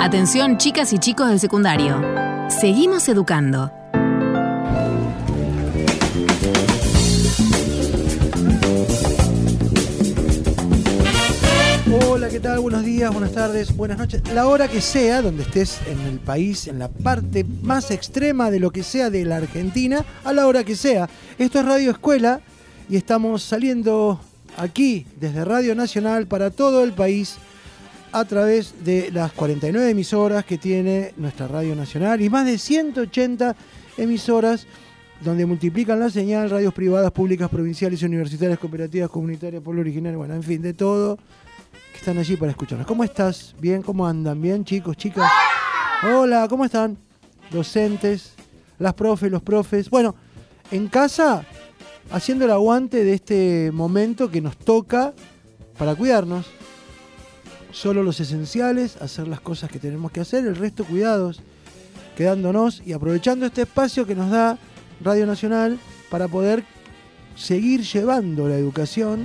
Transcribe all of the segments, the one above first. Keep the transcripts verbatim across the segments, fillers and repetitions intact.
Atención, chicas y chicos del secundario. Seguimos educando. Hola, ¿qué tal? Buenos días, buenas tardes, buenas noches. La hora que sea, donde estés en el país, en la parte más extrema de lo que sea de la Argentina, a la hora que sea. Esto es Radio Escuela y estamos saliendo aquí desde Radio Nacional para todo el país a través de las cuarenta y nueve emisoras que tiene nuestra Radio Nacional y más de ciento ochenta emisoras donde multiplican la señal, radios privadas, públicas, provinciales, universitarias, cooperativas, comunitarias, pueblo originario, bueno, en fin, de todo, que están allí para escucharnos. ¿Cómo estás? ¿Bien? ¿Cómo andan? ¿Bien, chicos, chicas? Hola, ¿cómo están? Docentes, las profes, los profes. Bueno, en casa, haciendo el aguante de este momento que nos toca para cuidarnos. Solo los esenciales, hacer las cosas que tenemos que hacer, el resto cuidados, quedándonos y aprovechando este espacio que nos da Radio Nacional para poder seguir llevando la educación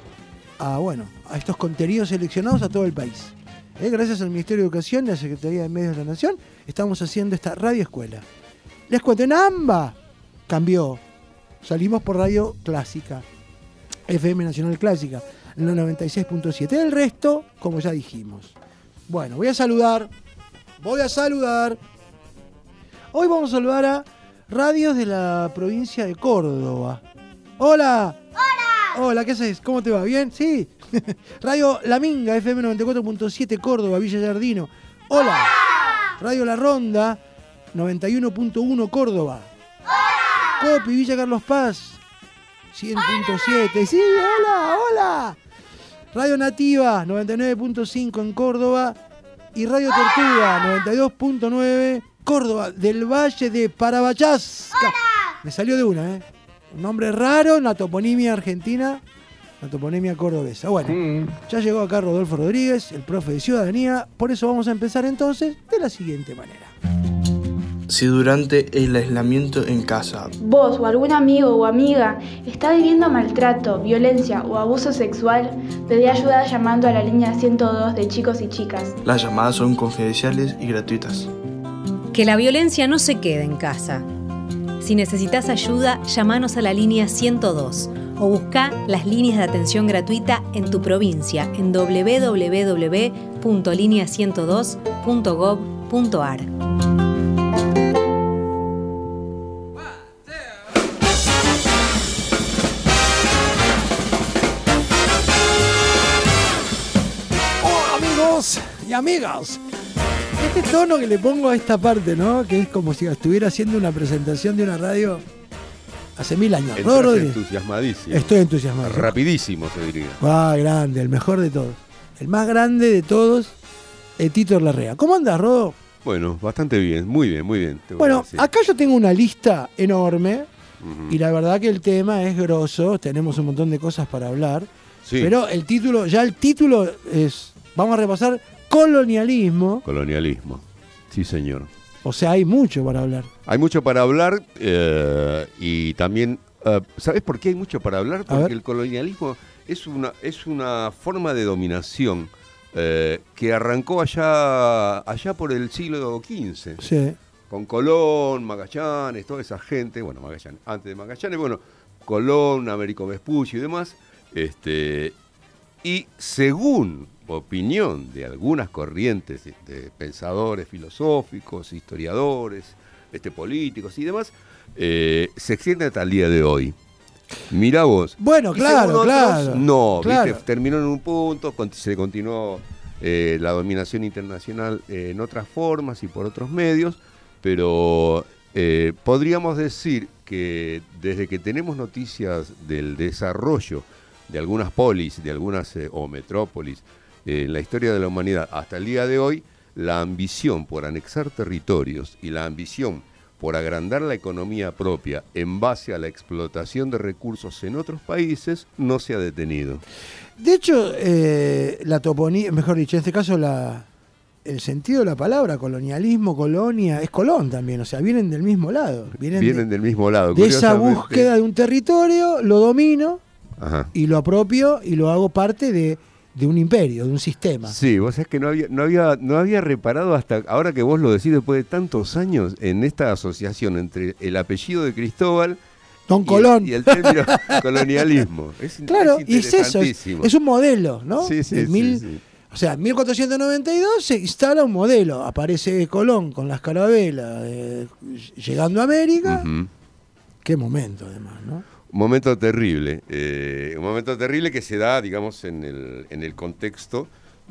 a, bueno, a estos contenidos seleccionados a todo el país. ¿Eh? Gracias al Ministerio de Educación y a la Secretaría de Medios de la Nación estamos haciendo esta Radio Escuela. Les cuento, en AMBA cambió, salimos por Radio Clásica, F M Nacional Clásica, en la noventa y seis punto siete. El resto, como ya dijimos. Bueno, voy a saludar. Voy a saludar. Hoy vamos a saludar a radios de la provincia de Córdoba. ¡Hola! ¡Hola! Hola, ¿qué haces? ¿Cómo te va? ¿Bien? Sí. Radio La Minga, F M noventa y cuatro punto siete, Córdoba, Villa Yardino. ¡Hola! ¡Hola! Radio La Ronda, noventa y uno punto uno, Córdoba. ¡Hola! Copi, Villa Carlos Paz, cien punto siete. Sí, hola, hola. Radio Nativa, noventa y nueve punto cinco en Córdoba. Y Radio Tortuga, noventa y dos punto nueve, Córdoba, del Valle de Parabachasca. Me salió de una, ¿eh? Un nombre raro, una toponimia argentina, una toponimia cordobesa. Bueno, mm. ya llegó acá Rodolfo Rodríguez, el profe de Ciudadanía. Por eso vamos a empezar entonces de la siguiente manera. Si durante el aislamiento en casa vos o algún amigo o amiga está viviendo maltrato, violencia o abuso sexual, pedí ayuda llamando a la línea ciento dos de chicos y chicas. Las llamadas son confidenciales y gratuitas. Que la violencia no se quede en casa. Si necesitas ayuda, llamanos a la línea ciento dos o busca las líneas de atención gratuita en tu provincia en doble u doble u doble u punto línea ciento dos punto gob punto ar. Y amigas, este tono que le pongo a esta parte, ¿no? Que es como si estuviera haciendo una presentación de una radio hace mil años. Estás entusiasmadísimo. Estoy entusiasmado. Rapidísimo, se diría. Ah, grande, el mejor de todos. El más grande de todos, el Tito Larrea. ¿Cómo andas, Rodo? Bueno, bastante bien, muy bien, muy bien. Bueno, acá yo tengo una lista enorme uh-huh. y la verdad que el tema es grosso, tenemos un montón de cosas para hablar, sí. Pero el título, ya el título es, vamos a repasar colonialismo. Colonialismo, sí señor. O sea, hay mucho para hablar. Hay mucho para hablar eh, y también, uh, ¿sabes por qué hay mucho para hablar? Porque el colonialismo es una, es una forma de dominación eh, que arrancó allá, allá por el siglo quince. Sí. Con Colón, Magallanes, toda esa gente, bueno, Magallanes, antes de Magallanes, bueno, Colón, Américo Vespucci y demás, este, y según opinión de algunas corrientes de pensadores filosóficos, historiadores, este, políticos y demás, eh, se extiende hasta el día de hoy. Mirá vos. Bueno, claro, otros, claro. No, claro. ¿viste? Terminó en un punto, se continuó eh, la dominación internacional eh, en otras formas y por otros medios, pero eh, podríamos decir que desde que tenemos noticias del desarrollo de algunas polis, de algunas eh, o metrópolis, en la historia de la humanidad hasta el día de hoy, la ambición por anexar territorios y la ambición por agrandar la economía propia en base a la explotación de recursos en otros países no se ha detenido. De hecho, eh, la toponía, mejor dicho, en este caso la, el sentido de la palabra, colonialismo, colonia, es Colón también, o sea, vienen del mismo lado. Vienen, vienen de, del mismo lado. De esa búsqueda de un territorio, lo domino, ajá, y lo apropio y lo hago parte de de un imperio, de un sistema. Sí, vos sabés que no había, no había, no había reparado hasta ahora que vos lo decís después de tantos años en esta asociación entre el apellido de Cristóbal Don y Colón. El, y el término colonialismo. Es, Claro, es y es eso, es, interesantísimo. es un modelo, ¿no? Sí, sí, De sí, mil- sí. O sea, en mil cuatrocientos noventa y dos se instala un modelo. Aparece Colón con las carabelas eh, llegando a América. Ujú. Qué momento, además, ¿no? Un momento terrible, eh, un momento terrible que se da, digamos, en el, en el contexto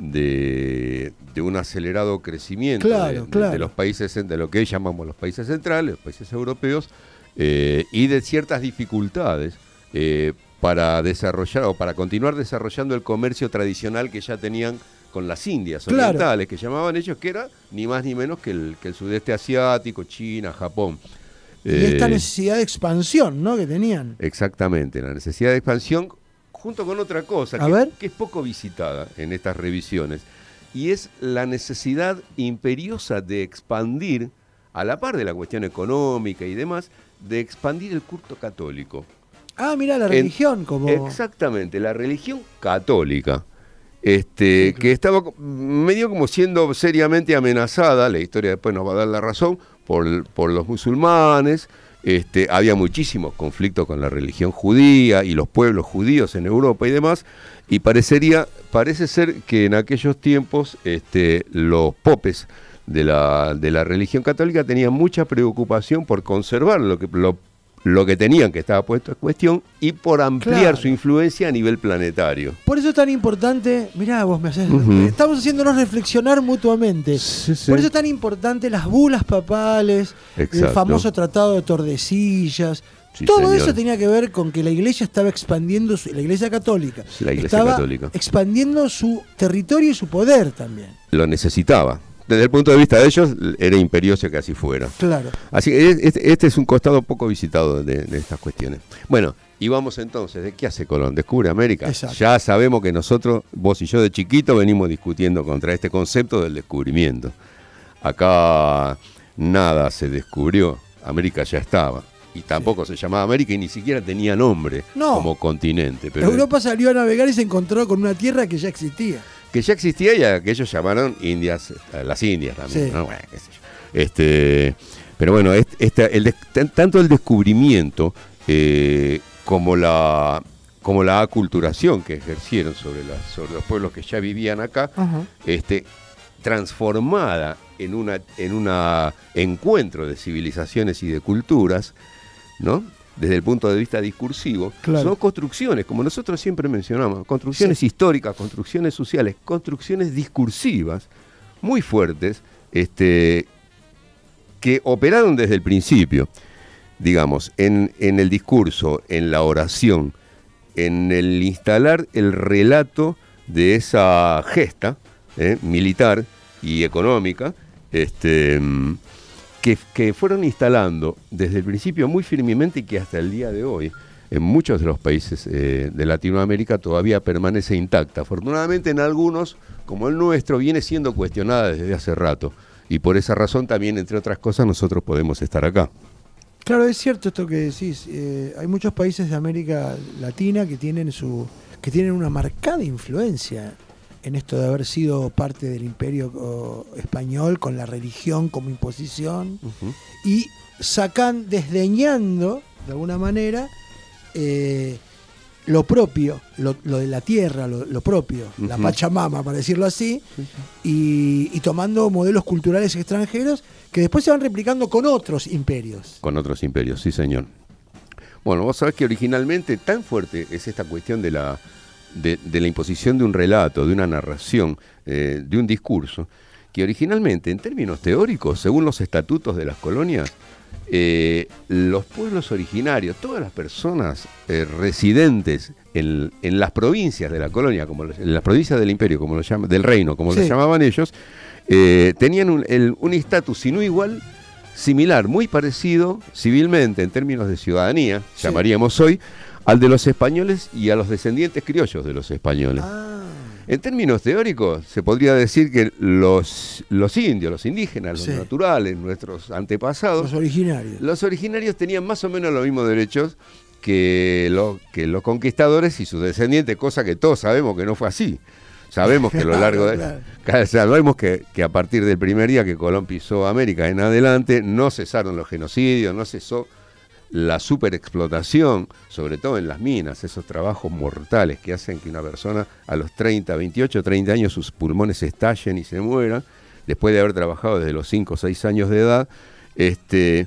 de, de un acelerado crecimiento Claro, de, de- claro. de los países, de lo que hoy llamamos los países centrales, los países europeos, eh, y de ciertas dificultades eh, para desarrollar o para continuar desarrollando el comercio tradicional que ya tenían con las Indias Claro. orientales, que llamaban ellos, que era ni más ni menos que el, que el sudeste asiático, China, Japón. Y esta Eh, necesidad de expansión, ¿no? Que tenían. Exactamente, la necesidad de expansión junto con otra cosa A que, ver. que es poco visitada en estas revisiones, y es la necesidad imperiosa de expandir, a la par de la cuestión económica y demás, de expandir el culto católico. Ah, mira, la En- religión como... Exactamente, la religión católica, este, que estaba co- medio como siendo seriamente amenazada, la historia después nos va a dar la razón, por, por los musulmanes. Este, había muchísimos conflictos con la religión judía y los pueblos judíos en Europa y demás, y parecería, parece ser que en aquellos tiempos este, los popes de la, de la religión católica tenían mucha preocupación por conservar lo que, lo, lo que tenían, que estaba puesto en cuestión, y por ampliar Claro. su influencia a nivel planetario. Por eso es tan importante, mirá vos me haces, Ujú. estamos haciéndonos reflexionar mutuamente. Sí, sí. Por eso es tan importante las bulas papales, el Exacto. famoso tratado de Tordesillas. Sí, Todo señor. eso tenía que ver con que la iglesia estaba expandiendo, su- la iglesia católica, La Iglesia estaba Católica. expandiendo su territorio y su poder también. Lo necesitaba. Desde el punto de vista de ellos, era imperioso que así fuera. Claro. Así que este, este es un costado poco visitado de, de estas cuestiones. Bueno, y vamos entonces, ¿de qué hace Colón? ¿Descubre América? Exacto. Ya sabemos que nosotros, vos y yo de chiquito, venimos discutiendo contra este concepto del descubrimiento. Acá nada se descubrió, América ya estaba. Y tampoco se llamaba América y ni siquiera tenía nombre No. como continente. Pero Europa salió a navegar y se encontró con una tierra que ya existía. que ya existía y a que ellos llamaron Indias, eh, las Indias también, Sí. ¿no? Bueno, qué sé yo. Este, pero bueno, este, este- el des- tan- tanto el descubrimiento eh, como la como la aculturación que ejercieron sobre, las, sobre los pueblos que ya vivían acá, este, transformada en una en una encuentro de civilizaciones y de culturas, ¿no? Desde el punto de vista discursivo, Claro. son construcciones, como nosotros siempre mencionamos, construcciones históricas, construcciones sociales, construcciones discursivas muy fuertes, este, que operaron desde el principio, digamos, en, en el discurso, en la oración, en el instalar el relato de esa gesta eh, militar y económica, este, mm, que, que fueron instalando desde el principio muy firmemente y que hasta el día de hoy en muchos de los países eh, de Latinoamérica todavía permanece intacta. Afortunadamente en algunos, como el nuestro, viene siendo cuestionada desde hace rato y por esa razón también, entre otras cosas, nosotros podemos estar acá. Claro, es cierto esto que decís. Eh, hay muchos países de América Latina que tienen su, que tienen una marcada influencia en esto de haber sido parte del imperio oh, español con la religión como imposición Uh-huh. y sacan, desdeñando de alguna manera eh, lo propio, lo, lo de la tierra, lo, lo propio, la Ujú. Pachamama, para decirlo así, y, y tomando modelos culturales extranjeros que después se van replicando con otros imperios. Con otros imperios, sí señor. Bueno, vos sabés que originalmente tan fuerte es esta cuestión de la, de, de la imposición de un relato, de una narración, eh, de un discurso, que originalmente, en términos teóricos, según los estatutos de las colonias, eh, los pueblos originarios, todas las personas eh, residentes en, en las provincias de la colonia, como los- en las provincias del imperio, como lo llama, del reino, como Sí. lo llamaban ellos, eh, tenían un el- un estatus, si no igual, similar, muy parecido civilmente en términos de ciudadanía, Sí. llamaríamos hoy, al de los españoles y a los descendientes criollos de los españoles. Ah, En términos teóricos, se podría decir que los, los indios, los indígenas, Sí. los naturales, nuestros antepasados, los originarios. los originarios tenían más o menos los mismos derechos que, lo- que los conquistadores y sus descendientes, cosa que todos sabemos que no fue así. Sabemos que a lo largo de... Claro. Claro, sabemos que, que a partir del primer día que Colón pisó América en adelante, no cesaron los genocidios, no cesó la superexplotación, sobre todo en las minas, esos trabajos mortales que hacen que una persona a los treinta, veintiocho, treinta años sus pulmones estallen y se mueran, después de haber trabajado desde los cinco o seis años de edad. Este,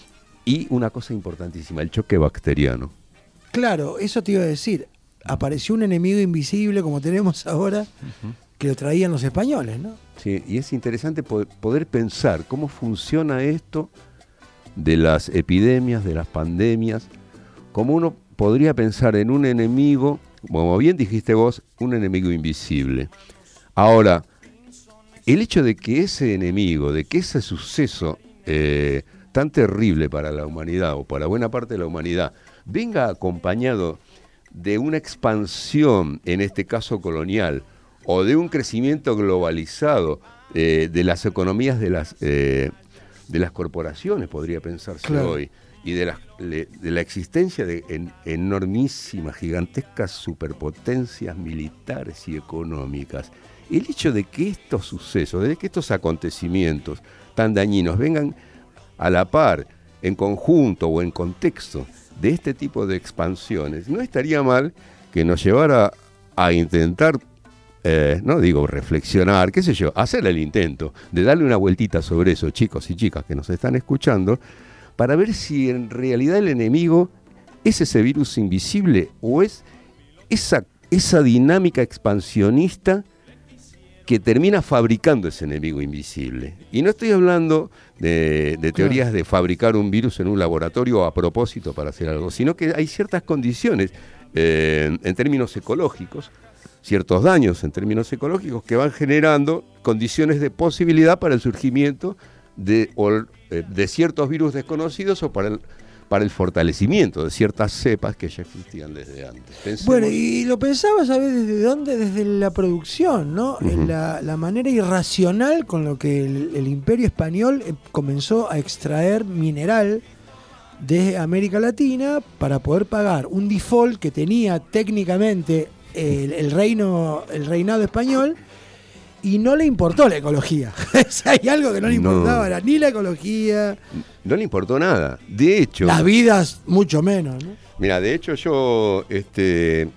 y una cosa importantísima, el choque bacteriano. Claro, eso te iba a decir. Apareció un enemigo invisible como tenemos ahora, uh-huh. que lo traían los españoles, ¿no? Sí, y es interesante poder, poder pensar cómo funciona esto de las epidemias, de las pandemias, como uno podría pensar en un enemigo, como bien dijiste vos, un enemigo invisible. Ahora, el hecho de que ese enemigo, de que ese suceso eh, tan terrible para la humanidad o para buena parte de la humanidad, venga acompañado de una expansión, en este caso colonial, o de un crecimiento globalizado eh, de las economías de las... Eh, de las corporaciones, podría pensarse claro. hoy, y de la, de la existencia de en, enormísimas, gigantescas superpotencias militares y económicas. El hecho de que estos sucesos, de que estos acontecimientos tan dañinos vengan a la par, en conjunto o en contexto de este tipo de expansiones, no estaría mal que nos llevara a intentar Eh, no digo reflexionar, qué sé yo, hacer el intento de darle una vueltita sobre eso, chicos y chicas que nos están escuchando, para ver si en realidad el enemigo es ese virus invisible o es esa, esa dinámica expansionista que termina fabricando ese enemigo invisible. Y no estoy hablando de, de teorías claro. de fabricar un virus en un laboratorio a propósito para hacer algo, sino que hay ciertas condiciones eh, en términos ecológicos, ciertos daños en términos ecológicos que van generando condiciones de posibilidad para el surgimiento de, o, eh, de ciertos virus desconocidos o para el, para el fortalecimiento de ciertas cepas que ya existían desde antes. Pensemos... Bueno, y lo pensaba, ¿sabes desde dónde? Desde la producción, ¿no? Uh-huh. En la, la manera irracional con lo que el, el Imperio Español comenzó a extraer mineral de América Latina para poder pagar un default que tenía técnicamente El, el reino, el reinado español, y no le importó la ecología. Hay algo que no le importaba, no. Era ni la ecología. No le importó nada. De hecho. Las vidas, mucho menos, ¿no? Mira, de hecho, yo. Este,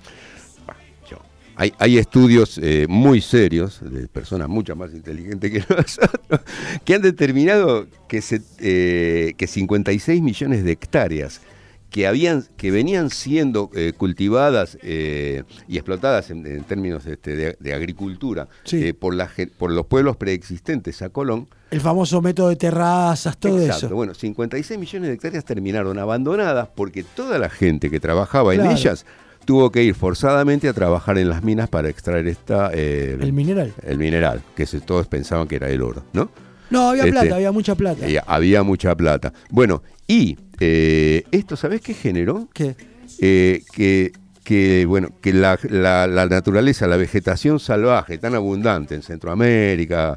yo hay, hay estudios eh, muy serios de personas mucho más inteligentes que nosotros que han determinado que, se, eh, que cincuenta y seis millones de hectáreas que habían que venían siendo eh, cultivadas eh, y explotadas en, en términos este, de, de agricultura sí. eh, por, la, por los pueblos preexistentes a Colón. El famoso método de terrazas, todo Exacto. eso. Bueno, cincuenta y seis millones de hectáreas terminaron abandonadas porque toda la gente que trabajaba claro. en ellas tuvo que ir forzadamente a trabajar en las minas para extraer esta eh, el mineral. El mineral, que se, todos pensaban que era el oro, ¿no? No, había este, plata, había mucha plata. Eh, había mucha plata. Bueno, y eh, esto, ¿sabés qué generó? ¿Qué? Eh, que, que, bueno, que la, la, la naturaleza, la vegetación salvaje tan abundante en Centroamérica,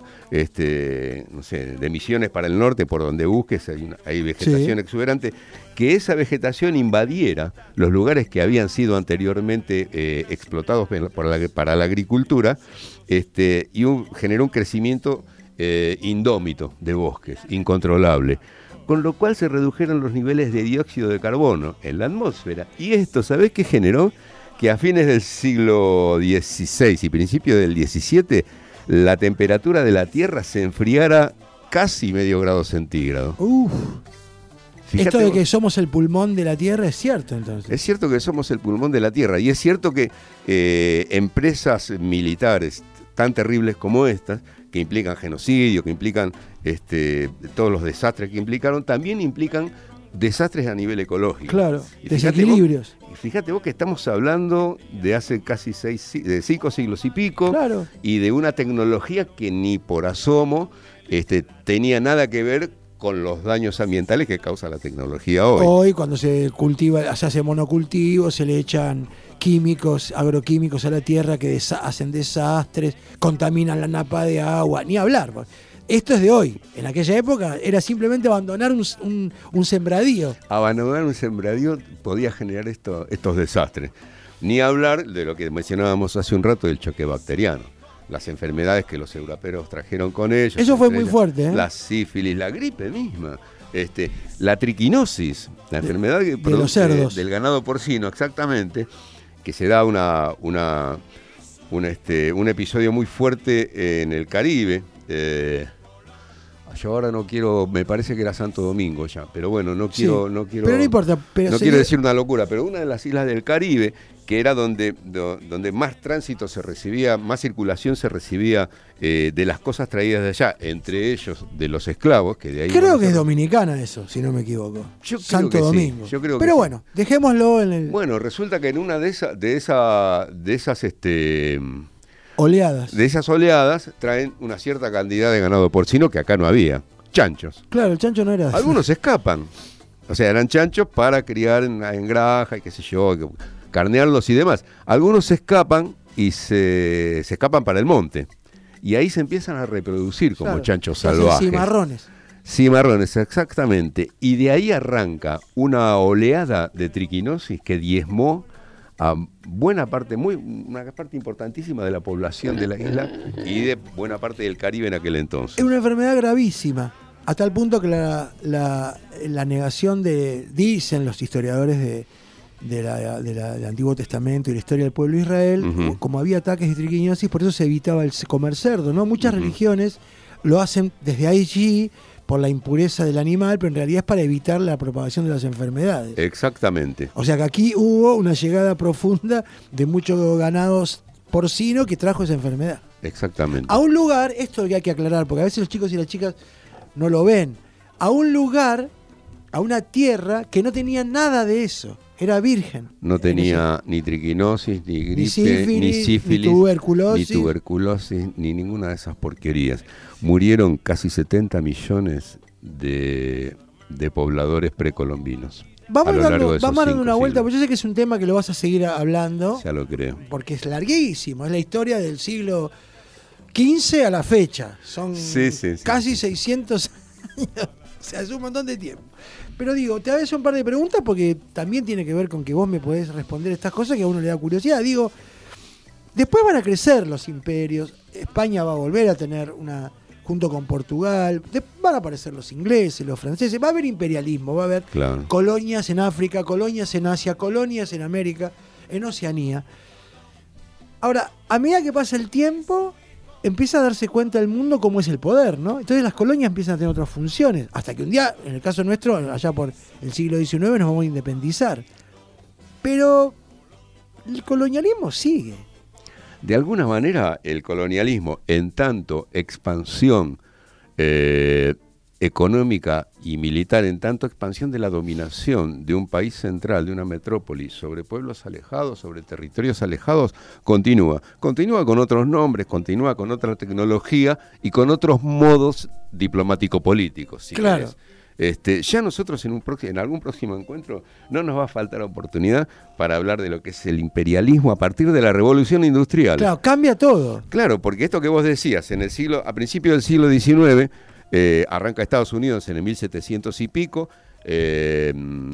este, no sé, de Misiones para el norte, por donde busques, hay, una, hay vegetación sí. exuberante, que esa vegetación invadiera los lugares que habían sido anteriormente eh, explotados por la, para la agricultura, este, y un, generó un crecimiento Eh, indómito de bosques, incontrolable, con lo cual se redujeron los niveles de dióxido de carbono en la atmósfera. Y esto, ¿sabés qué generó? Que a fines del siglo dieciséis y principios del diecisiete, la temperatura de la Tierra se enfriara casi medio grado centígrado. Uf. Fíjate, esto de que somos el pulmón de la Tierra es cierto, entonces. Es cierto que somos el pulmón de la Tierra, y es cierto que eh, empresas militares tan terribles como estas, que implican genocidio, que implican este, todos los desastres que implicaron, también implican desastres a nivel ecológico. Claro, y desequilibrios. Fíjate vos, y fíjate vos que estamos hablando de hace casi seis, de cinco siglos y pico, claro. y de una tecnología que ni por asomo este, tenía nada que ver con los daños ambientales que causa la tecnología hoy. Hoy, cuando se cultiva, se hace monocultivo, se le echan químicos, agroquímicos a la tierra que desa- hacen desastres, contaminan la napa de agua, ni hablar. Esto es de hoy. En aquella época era simplemente abandonar un, un, un sembradío. Abandonar un sembradío podía generar esto, estos desastres. Ni hablar de lo que mencionábamos hace un rato del choque bacteriano. las enfermedades que los europeos trajeron con ellos. Eso fue entre muy ellas fuerte, ¿eh? La sífilis, la gripe misma, este, la triquinosis, la De- enfermedad que de produce los cerdos. del ganado porcino, exactamente, que se da una, una, un, este, un episodio muy fuerte en el Caribe. Eh, yo ahora no quiero, me parece que era Santo Domingo ya, pero bueno, no quiero, Sí, no quiero, pero no importa, pero no se- quiero decir una locura, pero una de las islas del Caribe, que era donde, do- donde más tránsito se recibía, más circulación se recibía eh, de las cosas traídas de allá, entre ellos de los esclavos, que de ahí... Creo vamos que a- es dominicana eso, si no me equivoco. Yo creo Santo que sí, Domingo. yo creo que pero sí. bueno, dejémoslo en el Bueno, resulta que en una de esas, de esa, de esas, este, oleadas. de esas oleadas traen una cierta cantidad de ganado porcino que acá no había, chanchos. Claro, el chancho no era así. Algunos escapan, o sea, eran chanchos para criar en, en granja y qué sé yo, que- carnearlos y demás. Algunos se escapan y se, se escapan para el monte. Y ahí se empiezan a reproducir como Claro, chanchos se hacen salvajes. cimarrones. Cimarrones, exactamente. Y de ahí arranca una oleada de triquinosis que diezmó a buena parte, muy, una parte importantísima de la población de la isla y de buena parte del Caribe en aquel entonces. Es una enfermedad gravísima, a tal punto que la, la, la negación de, dicen los historiadores de, de la, de la- del Antiguo Testamento y la historia del pueblo de Israel, Ujú. como había ataques de triquinosis, por eso se evitaba el comer cerdo, ¿no? Muchas Ujú. religiones lo hacen desde allí por la impureza del animal, pero en realidad es para evitar la propagación de las enfermedades. Exactamente. O sea que aquí hubo una llegada profunda de muchos ganados porcino que trajo esa enfermedad. Exactamente. A un lugar, esto es lo que hay que aclarar, porque a veces los chicos y las chicas no lo ven, a un lugar, a una tierra que no tenía nada de eso, era virgen. No tenía ni triquinosis, ni gripe, sífilis, ni ni sífilis, tuberculosis. ni tuberculosis, ni ninguna de esas porquerías. Murieron casi setenta millones de, de pobladores precolombinos. Vamos a lo dando, largo de esos vamos dando cinco una vuelta, siglos. porque yo sé que es un tema que lo vas a seguir hablando, Ya lo creo. porque es larguísimo, es la historia del siglo quince a la fecha, son Sí, sí, sí. casi seiscientos años, o sea, es un montón de tiempo. Pero digo, te hago un par de preguntas porque también tiene que ver con que vos me podés responder estas cosas que a uno le da curiosidad. Digo, después van a crecer los imperios, España va a volver a tener una, junto con Portugal, de- van a aparecer los ingleses, los franceses, va a haber imperialismo, va a haber Claro. colonias en África, colonias en Asia, colonias en América, en Oceanía. Ahora, a medida que pasa el tiempo, empieza a darse cuenta el mundo cómo es el poder, ¿no? Entonces las colonias empiezan a tener otras funciones, hasta que un día, en el caso nuestro, allá por el siglo diecinueve, nos vamos a independizar. Pero el colonialismo sigue. De alguna manera, el colonialismo, en tanto expansión eh, económica y militar, en tanto expansión de la dominación de un país central, de una metrópoli, sobre pueblos alejados, sobre territorios alejados, continúa. Continúa con otros nombres, continúa con otra tecnología y con otros modos diplomático-políticos, si Claro. querés. Este, ya nosotros en, un próximo, en algún próximo encuentro no nos va a faltar oportunidad para hablar de lo que es el imperialismo a partir de la revolución industrial. Claro, cambia todo. Claro, porque esto que vos decías, en el siglo, a principios del siglo diecinueve, eh, arranca Estados Unidos en el mil setecientos y pico, eh,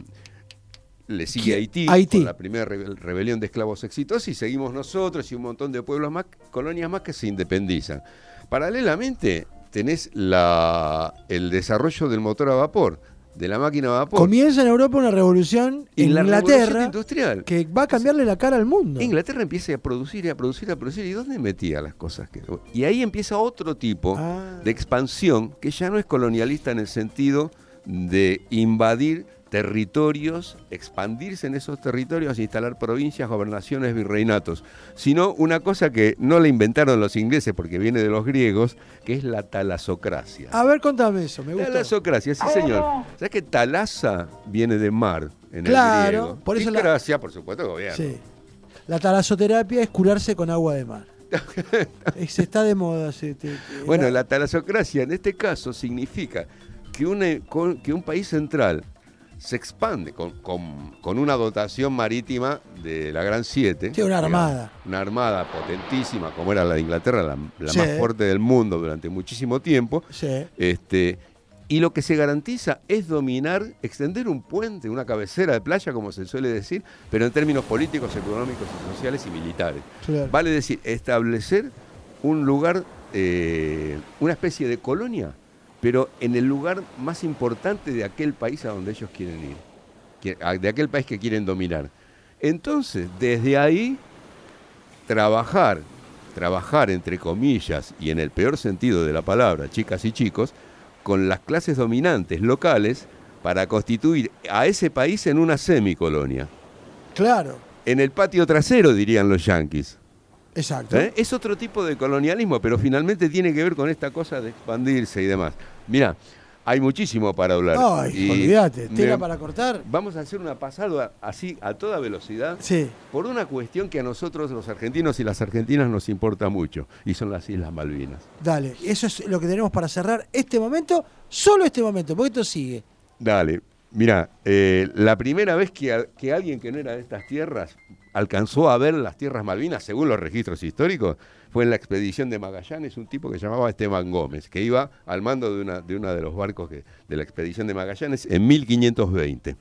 le sigue Haití, Haití. con la primera rebe- rebelión de esclavos exitosa, y seguimos nosotros y un montón de pueblos más, colonias más que se independizan. Paralelamente tenés la, el desarrollo del motor a vapor, de la máquina a vapor. Comienza en Europa una revolución y en la revolución Inglaterra industrial. que va a cambiarle la cara al mundo. Inglaterra empieza a producir y a producir y a producir. ¿Y dónde metía las cosas? Que... Y ahí empieza otro tipo Ah. de expansión que ya no es colonialista en el sentido de invadir territorios, expandirse en esos territorios, instalar provincias, gobernaciones, virreinatos, sino una cosa que no la inventaron los ingleses porque viene de los griegos, que es la talasocracia. A ver, contame eso, me gusta. Talasocracia, sí señor. ¿Sabes que talasa viene de mar en Claro, el griego? por eso y la- gracia, por supuesto, gobierno. Sí. La talasoterapia es curarse con agua de mar. Es- está de moda. Se, te- te- Bueno, la talasocracia en este caso significa que, una- con- que un país central se expande con, con- con una dotación marítima de la Gran Siete. Sí, una digamos, armada. Una armada potentísima, como era la de Inglaterra, la, la Sí. más fuerte del mundo durante muchísimo tiempo. Sí. Este, y lo que se garantiza es dominar, extender un puente, una cabecera de playa, como se suele decir, pero en términos políticos, económicos, sociales y militares. Claro. Vale decir, establecer un lugar, eh, una especie de colonia, pero en el lugar más importante de aquel país a donde ellos quieren ir, de aquel país que quieren dominar. Entonces, desde ahí, trabajar, trabajar entre comillas, y en el peor sentido de la palabra, chicas y chicos, con las clases dominantes locales para constituir a ese país en una semicolonia. Claro. En el patio trasero, dirían los yanquis. Exacto. ¿Eh? Es otro tipo de colonialismo, pero finalmente tiene que ver con esta cosa de expandirse y demás. Mirá, hay muchísimo para hablar. Ay, olvídate, tela me, para cortar. Vamos a hacer una pasada así a toda velocidad, sí, por una cuestión que a nosotros los argentinos y las argentinas nos importa mucho, y son las Islas Malvinas. Dale, eso es lo que tenemos para cerrar este momento, solo este momento, porque esto sigue. Dale, mirá, eh, la primera vez que, a, que alguien que no era de estas tierras alcanzó a ver las tierras Malvinas, según los registros históricos, fue en la expedición de Magallanes, un tipo que se llamaba Esteban Gómez, que iba al mando de una de, una de los barcos que, de la expedición de Magallanes en mil quinientos veinte.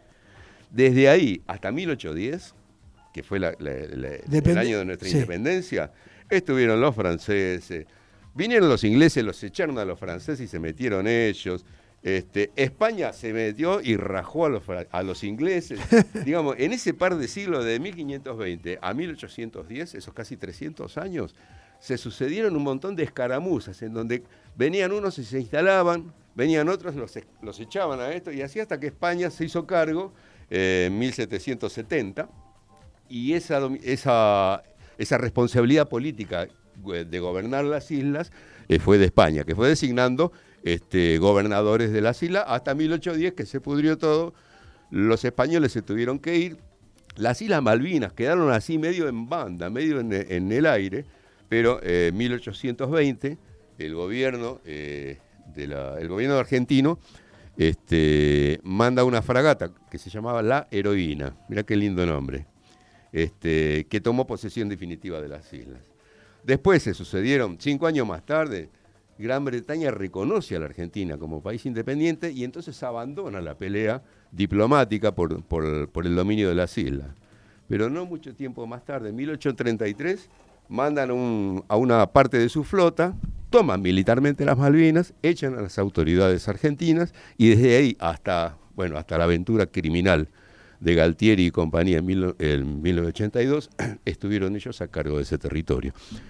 Desde ahí hasta mil ochocientos diez, que fue la, la, la, Depende- el año de nuestra sí. independencia, estuvieron los franceses, vinieron los ingleses, los echaron a los franceses y se metieron ellos. Este, España se metió y rajó a los, a los ingleses. Digamos, en ese par de siglos de mil quinientos veinte a mil ochocientos diez, esos casi trescientos años, se sucedieron un montón de escaramuzas en donde venían unos y se instalaban, venían otros, los, los echaban a esto, y así hasta que España se hizo cargo eh, en mil setecientos setenta, y esa, esa, esa responsabilidad política de gobernar las islas eh, fue de España, que fue designando Este, gobernadores de las islas, hasta mil ochocientos diez, que se pudrió todo, los españoles se tuvieron que ir, las Islas Malvinas quedaron así medio en banda, medio en, en el aire, pero en eh, mil ochocientos veinte el gobierno, eh, de la, el gobierno argentino este, manda una fragata que se llamaba La Heroína, mirá qué lindo nombre, este, que tomó posesión definitiva de las islas. Después se sucedieron, cinco años más tarde, Gran Bretaña reconoce a la Argentina como país independiente y entonces abandona la pelea diplomática por, por, por el dominio de las islas. Pero no mucho tiempo más tarde, en mil ochocientos treinta y tres, mandan un, a una parte de su flota, toman militarmente las Malvinas, echan a las autoridades argentinas y desde ahí hasta, bueno, hasta la aventura criminal de Galtieri y compañía en, mil, en mil novecientos ochenta y dos, estuvieron ellos a cargo de ese territorio.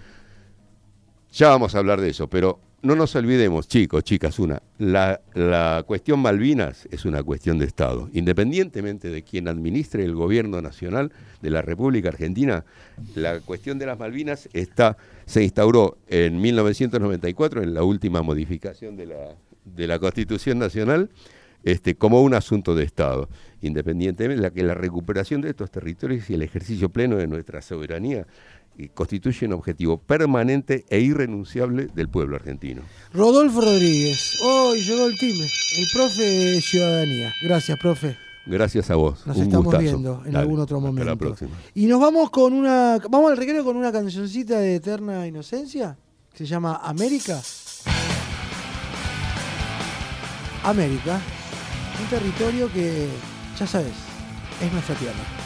Ya vamos a hablar de eso, pero no nos olvidemos, chicos, chicas, una, la, la cuestión Malvinas es una cuestión de Estado. Independientemente de quien administre el gobierno nacional de la República Argentina, la cuestión de las Malvinas está, se instauró en mil novecientos noventa y cuatro, en la última modificación de la, de la Constitución Nacional, este, como un asunto de Estado. Independientemente de la que la recuperación de estos territorios y el ejercicio pleno de nuestra soberanía y constituye un objetivo permanente e irrenunciable del pueblo argentino. Rodolfo Rodríguez, hoy oh, llegó el time, el profe de Ciudadanía. Gracias, profe. Gracias a vos. Nos Un estamos gustazo. viendo en Dale, algún otro momento. Hasta la próxima. Y nos vamos con una, vamos al recreo con una cancioncita de Eterna Inocencia que se llama América. América, un territorio que, ya sabes, es nuestra tierra.